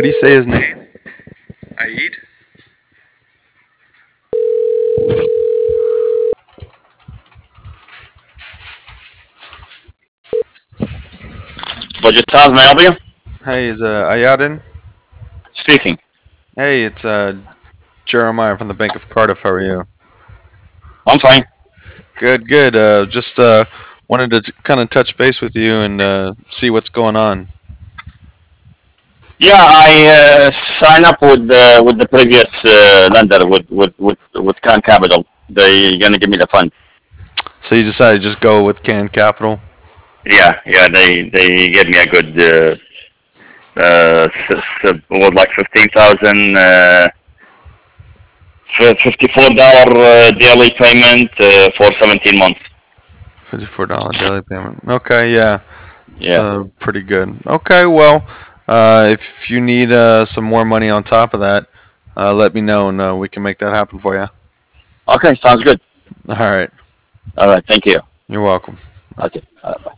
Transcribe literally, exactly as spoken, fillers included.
do you say his name? Aid? Budget Taz, may I help you? Hey, is uh, Ayadin? Speaking. Hey, it's uh, Jeremiah from the Bank of Cardiff. How are you? I'm fine. Good, good. Uh, just uh, wanted to kind of touch base with you and uh, see what's going on. Yeah, I uh, signed up with uh, with the previous uh, lender with with with with Can Capital. They're gonna give me the fund. So you decided to just go with Can Capital? Yeah, yeah. They they gave me a good uh, uh, s- s- what like fifteen thousand. Uh, fifty-four dollar uh, daily payment uh, for seventeen months. Fifty-four dollar daily payment. Okay, yeah, it's Yeah. uh, pretty good. Okay, well, uh, if you need uh, some more money on top of that, uh, let me know and uh, we can make that happen for you. Okay, sounds good. All right, All right, thank you. you're welcome. Okay. Uh,